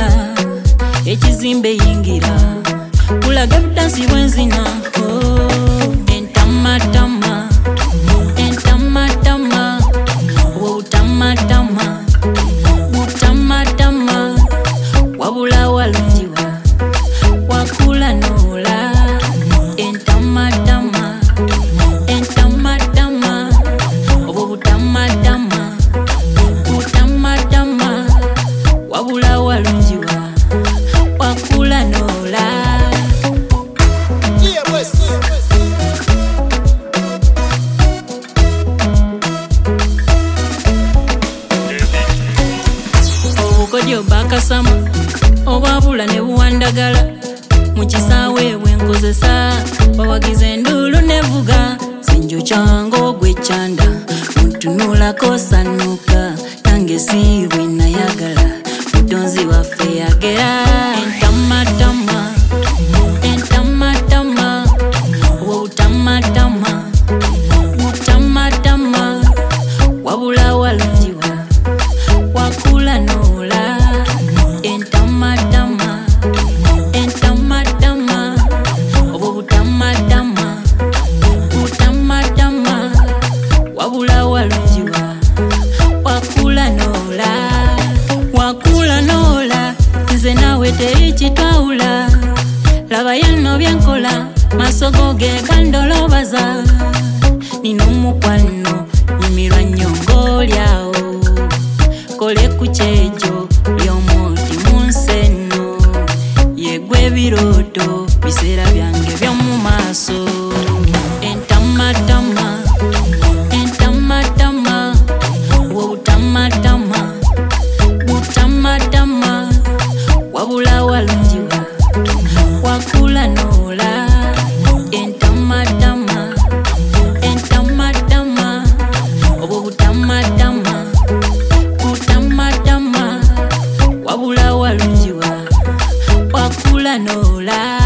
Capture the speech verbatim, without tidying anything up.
ekizimbe yingira kulaga budansi bwenzina oh entama tama entama tama oh tama tama utama tama wabula walunjiwa wakula nola entama tama entama tama oh utama tama utama tama wabula walunjiwa wakula nola. Yeah, boys. Obukodyo bakasama obwabula ne buwandagala mukisawe bwenkozesa bawagize endulu nevuga sinjo kyango gwechanda mutunulako sanuka nange siwe nayagala mutonzi waffe yagera entama tama entama tama utama tama utama tama wabula walunjiwa wakula nola entama tama entama tama utama tama utama tama wabula walunjiwa wakula nola wakula nola nze nawe terichitwaula laba yano byankola masogo ge kandolobaza nino mukwano nyimirwa nyongo lyao kole kuchejo lyomoti munseno yegwe biroto bisera byange byomu maso entama tama entama tama utama tama utama tama wabula walunjiwa wakula nola entama tama entama tama utama tama utama tama wabula walunjiwa wakula nola.